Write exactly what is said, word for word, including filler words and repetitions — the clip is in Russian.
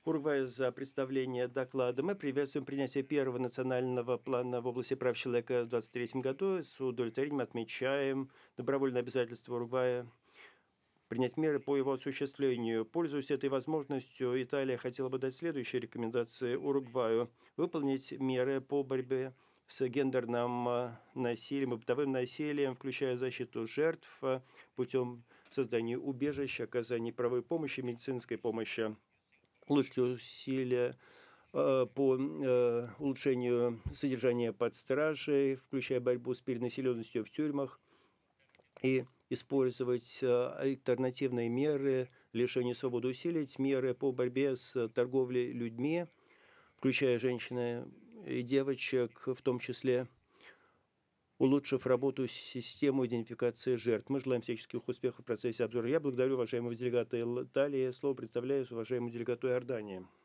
Уругваю за представление доклада. Мы приветствуем принятие первого национального плана в области прав человека в две тысячи двадцать третьем году. С удовлетворением отмечаем добровольное обязательство Уругвая принять меры по его осуществлению. Пользуясь этой возможностью, Италия хотела бы дать следующие рекомендации Уругваю. Выполнить меры по борьбе с гендерным а, насилием и бытовым насилием, включая защиту жертв а, путем создания убежищ, оказания правовой помощи, медицинской помощи, улучшить усилия э, по э, улучшению содержания под стражей, включая борьбу с перенаселенностью в тюрьмах, и использовать э, альтернативные меры лишения свободы, усилить меры по борьбе с торговлей людьми, включая женщин и девочек, в том числе улучшив работу систему идентификации жертв. Мы желаем всяческих успехов в процессе обзора. Я благодарю уважаемого делегата Италии. Слово представляю уважаемому делегату Иордании.